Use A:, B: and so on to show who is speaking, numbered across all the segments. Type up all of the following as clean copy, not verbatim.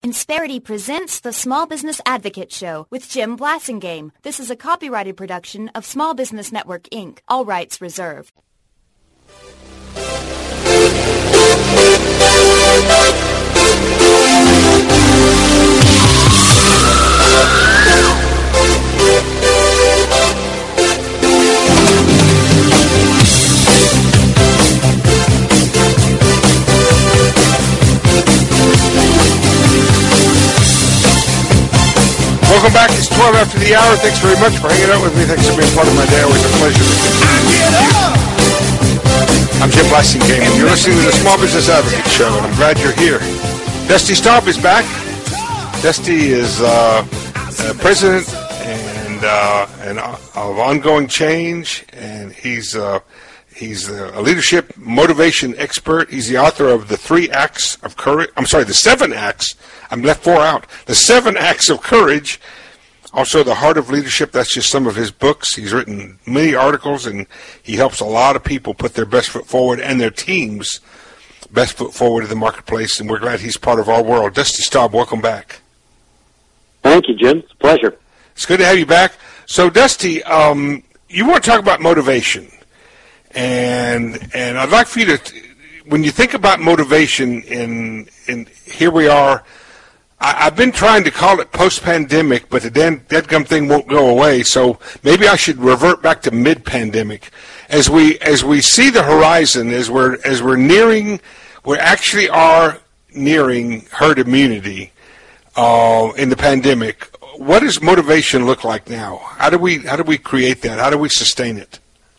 A: Insperity presents the Small Business Advocate Show with Jim Blasingame. This is a copyrighted production of Small Business Network, Inc., all rights reserved.
B: Welcome back. It's 12 after the hour. Thanks very much for hanging out with me. Thanks for being part of my day. Always a pleasure. I'm Jim Blasingame, and you're listening to the Small Business Advocate Show, and I'm glad you're here. Dusty Staub is back. Dusty is president of Ongoing Change, and he's a leadership motivation expert. He's the author of the 3 Acts of Courage. I'm sorry, the 7 Acts. I'm left 4 out. The 7 Acts of Courage. Also, The Heart of Leadership. That's just some of his books. He's written many articles, and he helps a lot of people put their best foot forward and their team's best foot forward in the marketplace, and we're glad he's part of our world. Dusty Staub, welcome back.
C: Thank you, Jim. It's a pleasure.
B: It's good to have you back. So, Dusty, you want to talk about motivation, and I'd like for you to, when you think about motivation, in here we are. I've been trying to call it post-pandemic, but the deadgum thing won't go away. So maybe I should revert back to mid-pandemic, as we see the horizon, as we're nearing, we actually are nearing herd immunity in the pandemic. What does motivation look like now? How do we create that? How do we sustain it?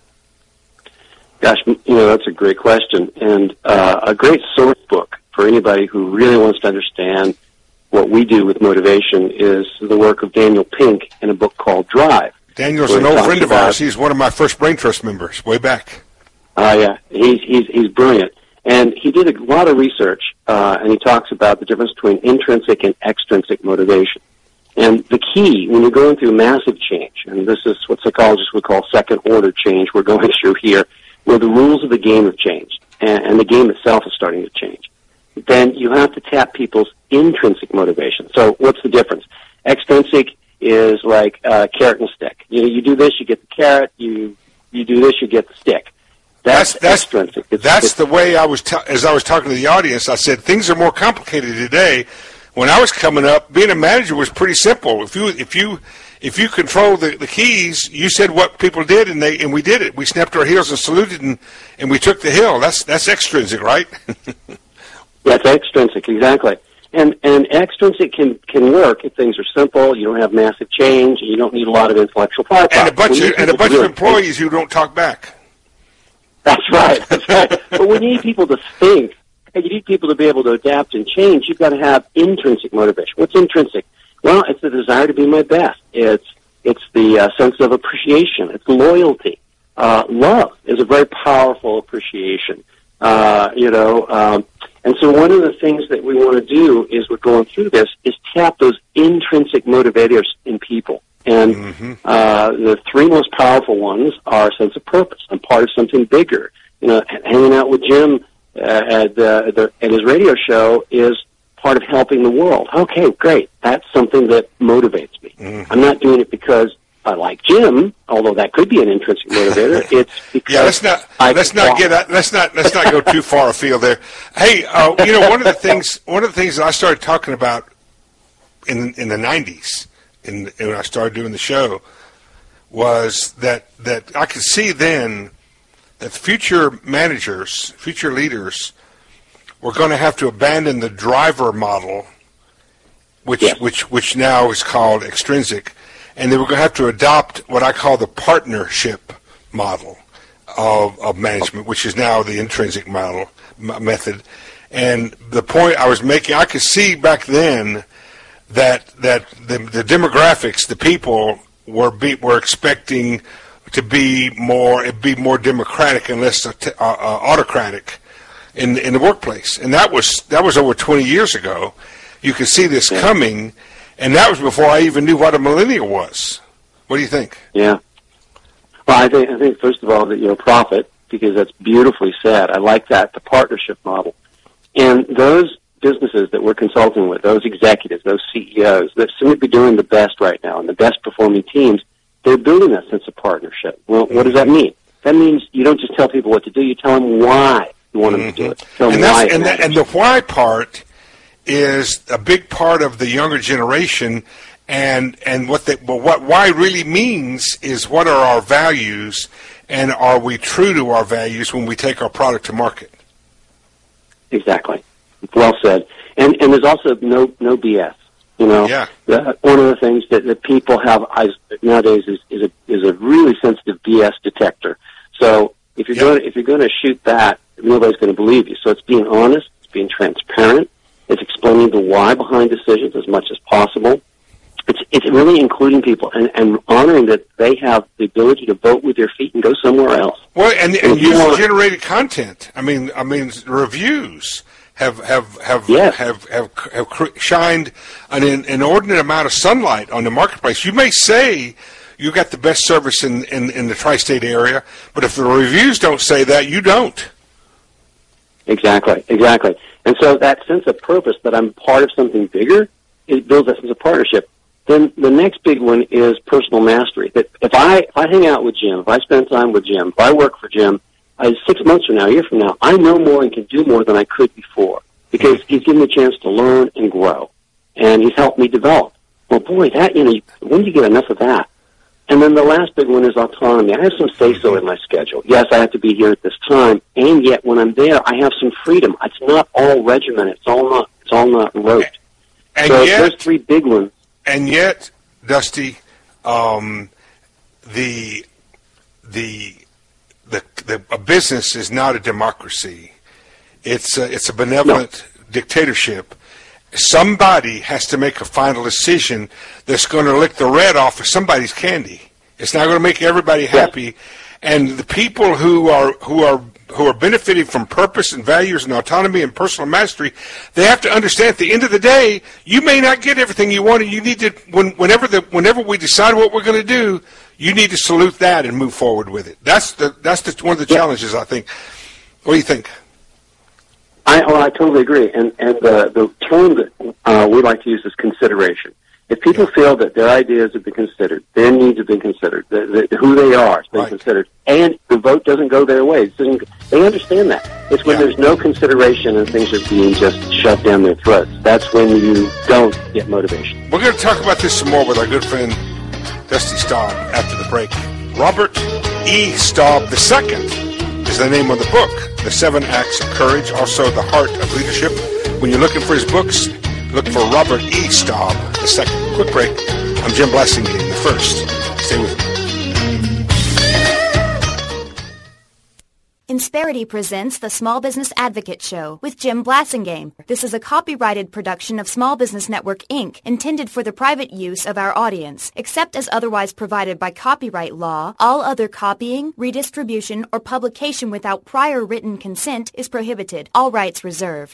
C: Gosh, that's a great question, and a great source book for anybody who really wants to understand what we do with motivation is the work of Daniel Pink in a book called Drive.
B: Daniel's an old friend of ours. He's one of my first Brain Trust members way back.
C: Yeah, he's brilliant. And he did a lot of research, and he talks about the difference between intrinsic and extrinsic motivation. And the key, when you're going through massive change, and this is what psychologists would call second-order change we're going through here, where the rules of the game have changed, and the game itself is starting to change, then you have to tap people's intrinsic motivation. So what's the difference? Extrinsic is like carrot and stick. You do this, you get the carrot. You do this, you get the stick. That's extrinsic.
B: That's the way I was, as I was talking to the audience, I said things are more complicated today. When I was coming up, being a manager was pretty simple. If you control the keys, you said what people did, and we did it. We snapped our heels and saluted, and we took the hill. That's extrinsic, right?
C: That's extrinsic, exactly. And extrinsic can work if things are simple, you don't have massive change, and you don't need a lot of intellectual firepower.
B: And a bunch of employees who don't talk back.
C: That's right. But we need people to think, and you need people to be able to adapt and change. You've got to have intrinsic motivation. What's intrinsic? Well, it's the desire to be my best. It's the sense of appreciation. It's loyalty. Love is a very powerful appreciation. And so one of the things that we want to do is we're going through this is tap those intrinsic motivators in people. And the 3 most powerful ones are a sense of purpose. I'm part of something bigger. Hanging out with Jim at his radio show is part of helping the world. Okay, great. That's something that motivates me. I'm not doing it because I like Jim, although that could be an intrinsic motivator. It's because
B: let's not go too far afield there. Hey, one of the things that I started talking about in the 90s, when I started doing the show, was that I could see then that future managers, future leaders, were going to have to abandon the driver model, which now is called extrinsic. And they were going to have to adopt what I call the partnership model of management, which is now the intrinsic method. And the point I was making, I could see back then that the demographics, the people were expecting to be more democratic and less autocratic in the workplace. And that was over 20 years ago. You could see this coming. And that was before I even knew what a millennial was. What do you think?
C: Yeah. Well, I think first of all that profit, because that's beautifully said. I like that, the partnership model. And those businesses that we're consulting with, those executives, those CEOs that seem to be doing the best right now and the best performing teams, they're building that sense of partnership. Well, what does that mean? That means you don't just tell people what to do, you tell them why you want them to do it. Tell them why
B: and the why part is a big part of the younger generation, and what why really means is, what are our values, and are we true to our values when we take our product to market?
C: Exactly. Well said. And there's also no BS. You know,
B: yeah.
C: One of the things that people have nowadays is a really sensitive BS detector. So if you're going to shoot that, nobody's going to believe you. So it's being honest, it's being transparent, it's explaining the why behind decisions as much as possible. It's really including people and honoring that they have the ability to vote with their feet and go somewhere else.
B: Well, and user-generated content. I mean, reviews have shined an inordinate amount of sunlight on the marketplace. You may say you got the best service in the tri-state area, but if the reviews don't say that, you don't.
C: Exactly. And so that sense of purpose, that I'm part of something bigger, it builds that sense of partnership. Then the next big one is personal mastery. That if I hang out with Jim, if I spend time with Jim, if I work for Jim, 6 months from now, a year from now, I know more and can do more than I could before, because he's given me a chance to learn and grow, and he's helped me develop. Well, boy, when do you get enough of that? And then the last big one is autonomy. I have some say-so in my schedule. Yes, I have to be here at this time, and yet when I'm there, I have some freedom. It's not all regimented. It's all not rote.
B: And
C: so
B: yet,
C: there's 3 big ones.
B: And yet, Dusty, a business is not a democracy. It's a benevolent dictatorship. Somebody has to make a final decision that's going to lick the red off of somebody's candy. It's not going to make everybody happy, and the people who are benefiting from purpose and values and autonomy and personal mastery, they have to understand at the end of the day, you may not get everything you want, and you need to whenever we decide what we're going to do, you need to salute that and move forward with it. That's one of the challenges, I think. What do you think?
C: I totally agree. And the term that we like to use is consideration. If people feel that their ideas have been considered, their needs have been considered, who they are has been considered, and the vote doesn't go their way, they understand that. It's when there's no consideration and things are being just shoved down their throats. That's when you don't get motivation.
B: We're going to talk about this some more with our good friend Dusty Staub after the break. Robert E. Staub II is the name of the book, The 7 Acts of Courage, also The Heart of Leadership. When you're looking for his books, look for Robert E. Staub II. Quick break. I'm Jim Blasingame, the first. Stay with me.
A: Insperity presents the Small Business Advocate Show with Jim Blasingame. This is a copyrighted production of Small Business Network, Inc., intended for the private use of our audience. Except as otherwise provided by copyright law, all other copying, redistribution, or publication without prior written consent is prohibited. All rights reserved.